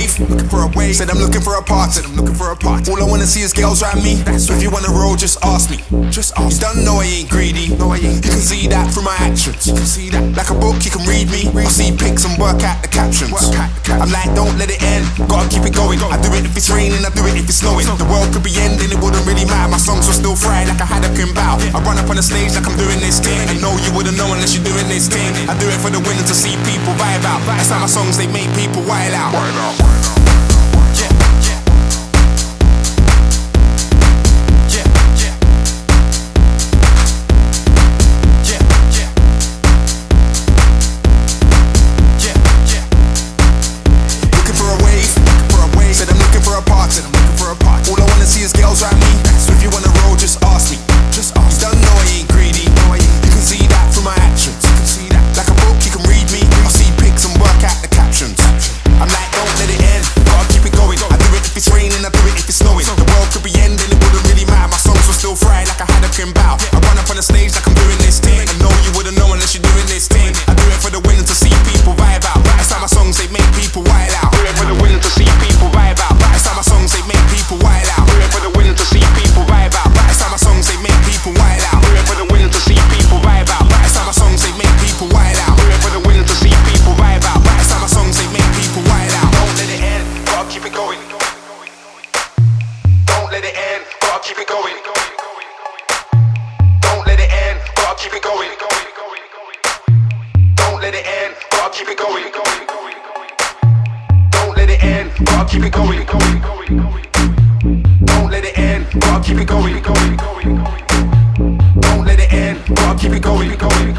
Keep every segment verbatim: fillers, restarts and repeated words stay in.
wave, looking for a wave. Said I'm looking for a party, said I'm looking for a party. All I wanna see is girls around me. So if you wanna roll, just ask me. Just ask. You don't know I ain't greedy. No, I ain't. You can see that through my actions. You can see that. Like a book, you can read me. I see pics and work out the captions. Work out the captions. I'm like, don't let it end. Gotta keep it going. I do it if it's raining, I do it if it's snowing. The world could be ending, it wouldn't really matter. My songs were still fry like I had a crim bow. I run up on the stage like I'm doing this thing. I know you wouldn't know unless you're doing this thing. I do it for the winner to see people vibe out. That's how my songs, they make people wild out. Wild out. Yeah, yeah. Yeah, yeah. Yeah, yeah. Yeah, yeah. Looking for a wave, looking for a wave. Said I'm looking for a party, said I'm looking for a party. All I wanna see is girls around me. So if you wanna roll, just ask me. Just ask. You don't know I ain't greedy. No, I ain't. You can see that through my actions. You can see that. Like a book, you can read me. I see pics and work out the captions. I'm like, don't let it end. Gotta keep it going. I do it if it's raining, I do it if it's snowing. The world could be ending, it wouldn't really matter. My songs were still fry like I had a crim bow. I run up on the stage like I'm doing this thing. I know you wouldn't know unless you're doing this thing. I do it for the winner to see people vibe out. That's how my songs, they make people wild out. Do it for the winner to see people vibe out. That's how my songs, they make people wild out. Do it for the winner to see people vibe out. That's how my songs, they make people wild out. Do it for the winner to see people vibe out. That's how my songs, they make people wild out. Do it for the winner to see people vibe out. That's how my songs, they make people wild out. Don't let it end, gotta keep it going. Don't let it end, gotta keep it going. Don't let it end, gotta keep it going. Don't let it end, gotta keep it going. Don't let it end, gotta keep it going. Don't let it end, gotta keep it going. Don't let it end, gotta keep it going.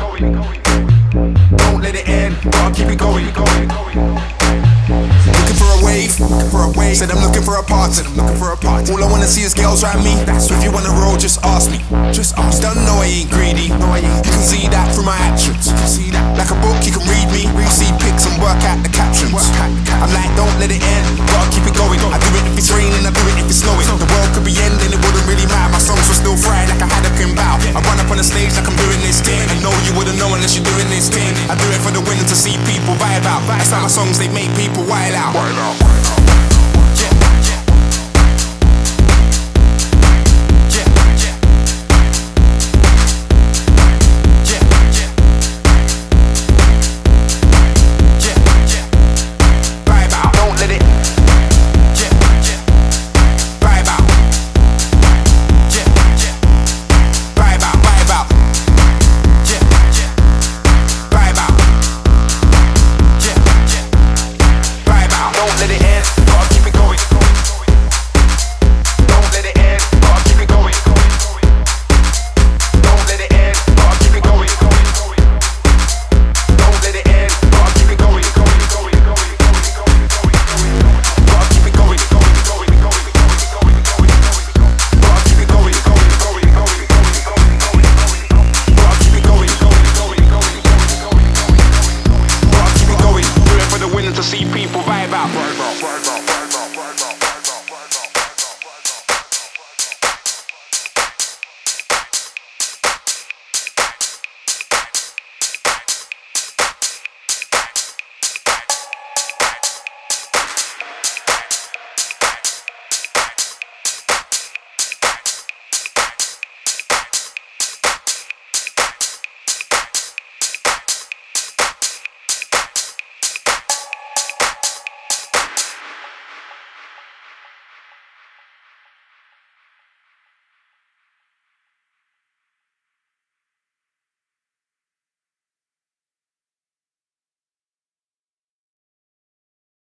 Don't let it end, gotta keep it going. Looking for a wave, looking for a wave. Said I'm looking for a party, said I'm looking for a party. All I wanna see is girls around me. So if you wanna roll, just ask me. Just ask. You don't know I ain't greedy. No, I ain't. You can see that through my actions. You can see that. Like a book, you can read me. I see pics and work out the captions. I'm like, don't let it end. Gotta keep it going. I do it if it's raining, I do it if it's snowing. The world could be ending, it wouldn't really matter. My songs were still fry like I had a crim bow. I run up on the stage like I'm doing this thing. I know you wouldn't know unless you're doing this thing. I do it for the winner to see people vibe out. That's how my songs, they make people